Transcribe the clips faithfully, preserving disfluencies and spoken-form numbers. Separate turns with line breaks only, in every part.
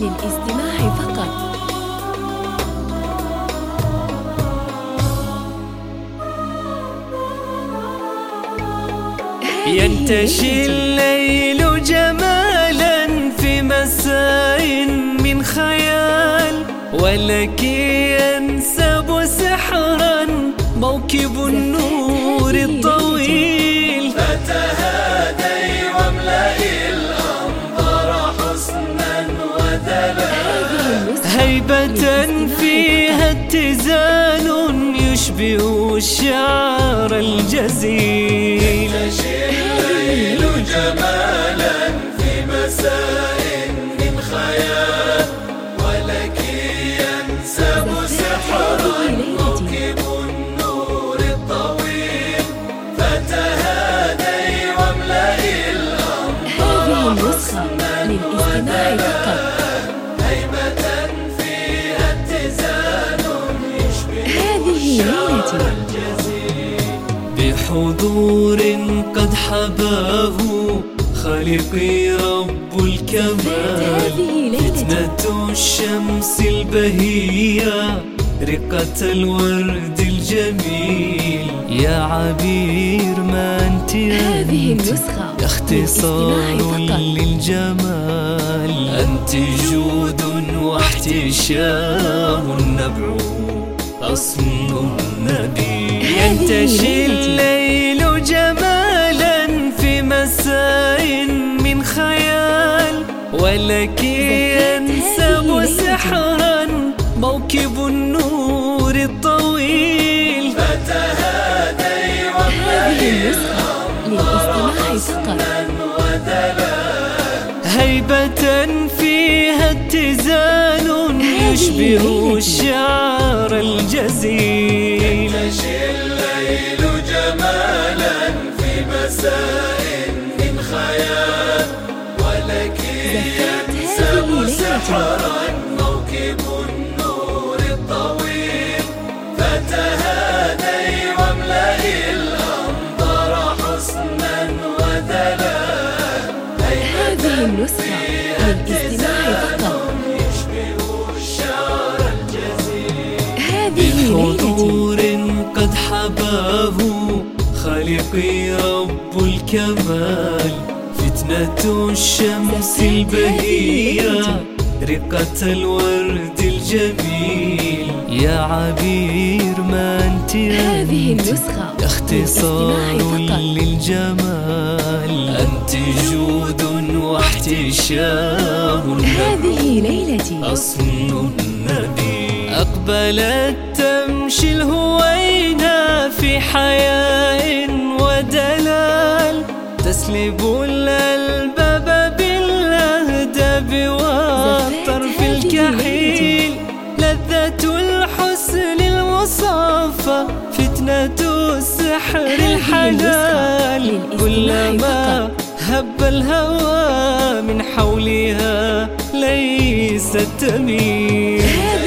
للاستماع فقط.
ينتشي الليل جمالا في مساء من خيال، ولك ينسب سحرا موكب النور الطويل.
فتهادي واملئي الأنظار حسنا ودلال،
هيبة فيها اتزان يشبه الشعر الجزيل.
ينتشي الليل جمالا في مساء من خيال، ولك ينسب سحرا موكب النور الطويل. فتهادي واملئي الأنظار حسنا ودلال، هيبة فيها اتزان يشبه الشعر الجزيل.
بحضور قد حباه خالقي رب الكمال، فتنة الشمس البهية رقة الورد الجميل. يا عبير ما أنت أنت يا اختصار للجمال، أنت جود واحتشام النبع أصل النبي. ينتشي الليل جمالا في مساء من خيال، ولك ينسب سحرا موكب النور الطويل.
فتهادي واملئي الأنظار حسنا ودلال،
هيبة فيها اتزان يشبه الشعر الجزيل.
ينتشي الليل جمالا في مساء من خيال، ولك ينسب سحرا موكب النور الطويل. فتهادي واملئي الأنظار حسنا ودلال،
هذه النسخة للاستماع فقط.
يشبه الشعر الجزيل.
بحضور قد حباه خالقي رب الكمال، فتنة الشمس البهية رقة الورد الجميل. يا عبير ما أنت أنت يا اختصار للجمال، أنت جود واحتشام
هذه ليلتي
أصل النبي. أقبلت تمشي الهوينة في حياء ودلال، تسلب الألباب بالأهداب والطرف الكحيل. لذة الحسن المصافى فتنة السحر الحلال، كلما هب الهوى من حولها ليس تميل.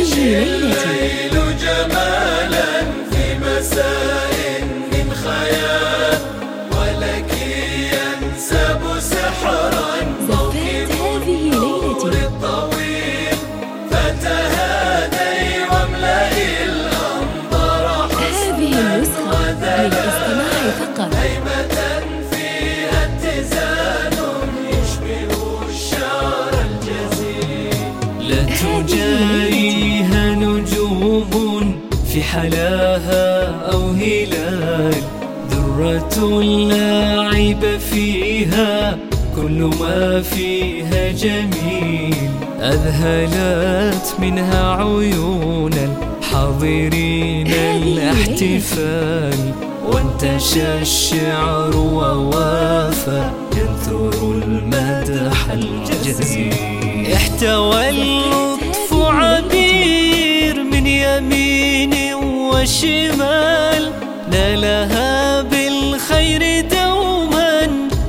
الليل جمالا في مساء من خيال، ولك ينسب سحرا موكب النور الطويل. فتهادي واملئي الأنظار حسنا ودلال، هيبة فيها اتزان يشبه الشعر الجزيل.
لا تجاريها نجوم في حلاها أو هلال، درة لا عيب فيها كل ما فيها جميل. أذهلت منها عيون الحاضرين الاحتفال، وانتشى الشعر ووافى ينثر المدح الجزيل. احتوى اللطف عبير من يمين وشمال، نالها بالخير دوما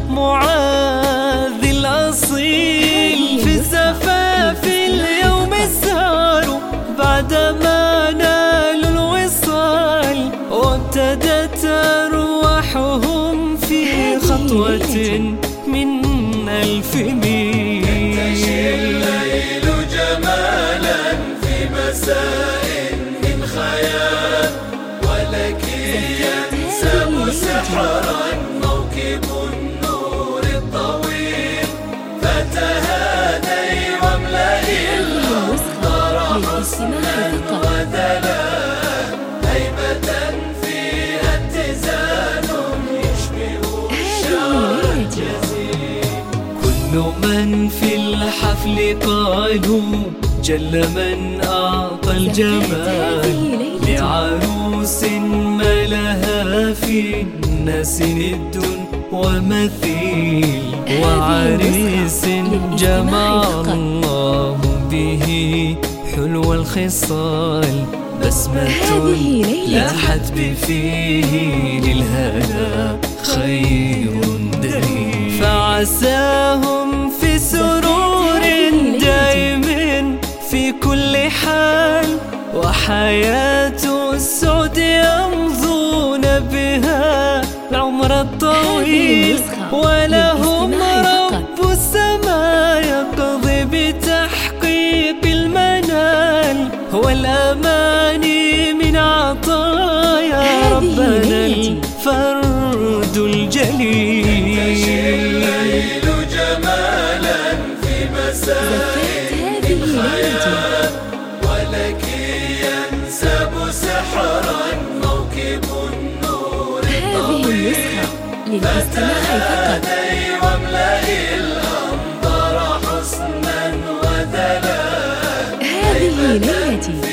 معاذ الأصيل. في الزفاف اليوم السهر بعدما نالوا الوصال، وابتدت أرواحهم في خطوة من ألف ميل.
ينتشي الليل مساء من خيال، ولك ينسب سحرا موكب النور الطويل. فتهادي واملئي الأنظار حسنا ودلال، هيبة فيها اتزان يشبه الشعر الجزيل.
كل من في الحفل قالوا جل من أعطى الجمال، لعروس ما لها في الناس ند ومثيل، وعريس جمع الله به حلو الخصال. بسمة لاحت بفيه للهنا خير دليل، فعساهم في سرور دائم في كل حال، وحياة السعد يمضون بها العمر الطويل. ولهم رب السماء يقضي بتحقيق المنال، والأماني من عطايا ربنا الفرد الجليل.
الليل جمالا في مساء من خيال، ولك ينسب سحرا موكب النور الطويل. فتهادي واملئي الأنظار حسنا ودلال،
هذه ليلتي.